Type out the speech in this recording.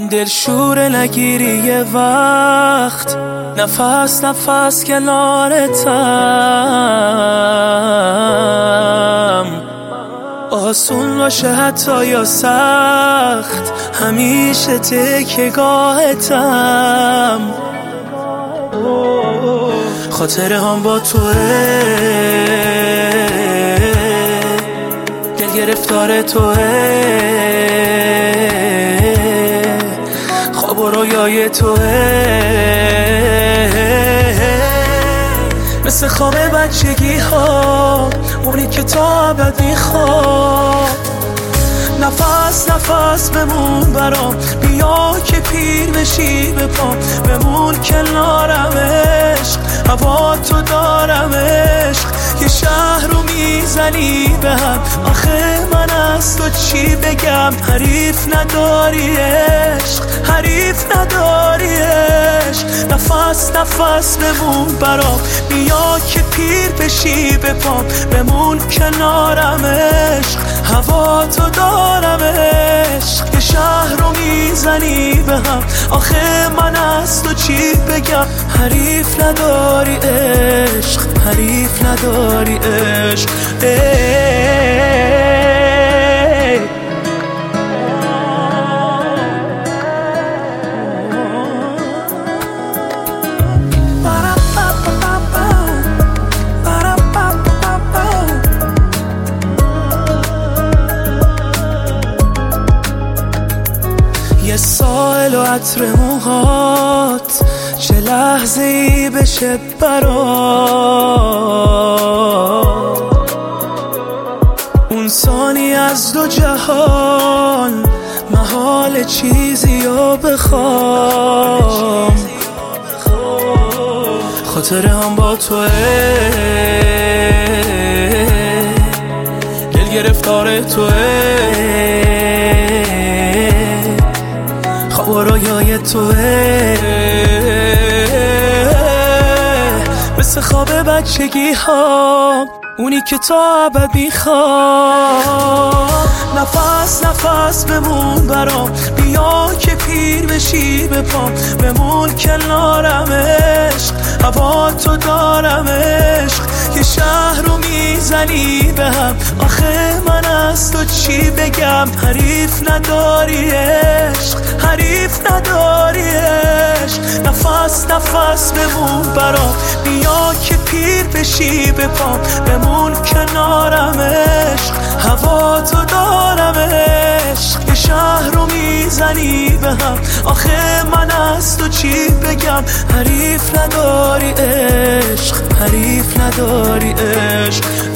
دلشور نگیری یه وقت، نفس نفس کنارتم، آسون باشه حتی یا سخت، همیشه تکیه‌گاهتم. خاطره هم با توه، دل گرفتار توه، خواب و رویای توه، مثل خواب بچگی ها، اونی که تا ابد میخواد. نفس نفس بمون برام، بیا که پیر بشی به پام، بمون کنارم عشق، هوا تو دارم عشق. یه شهر رو میزنی به هم، آخه من از تو چی بگم؟ حریف نداری عشق، حریف نداری عشق. نفس نفس بمون برام، بیا که پیر بشی به پام، بمون کنارم عشق، هوا تو دارم عشق. یه شهر رو میزنی به هم، آخه من از تو چی بگم؟ حریف نداری عشق، حریف نداری عشق. یه سائل و عطر موهات، چه لحظه ای بشه برات، اون ثانی از دو جهان، محال چیزی رو بخوام. خاطره هم با توه، دل گرفتار توه، خواب و رویای توه، مثل خواب بچگی ها، اونی که تا ابد میخواد. نفس نفس بمون برام، بیا که پیر بشی به پام، بمون کنارم عشق، هوا تو دارم عشق. یه شهر رو میزنی به هم، آخه من از تو چی بگم؟ حریف نداری عشق، حریف نداری عشق. نفس نفس بمون برام، بیا که پیر بشی به پام، بمون کنارم عشق، هوا تو دارم عشق. یه شهر رو میزنی به هم، آخه من از تو چی بگم؟ حریف نداری عشق، حریف نداری عشق.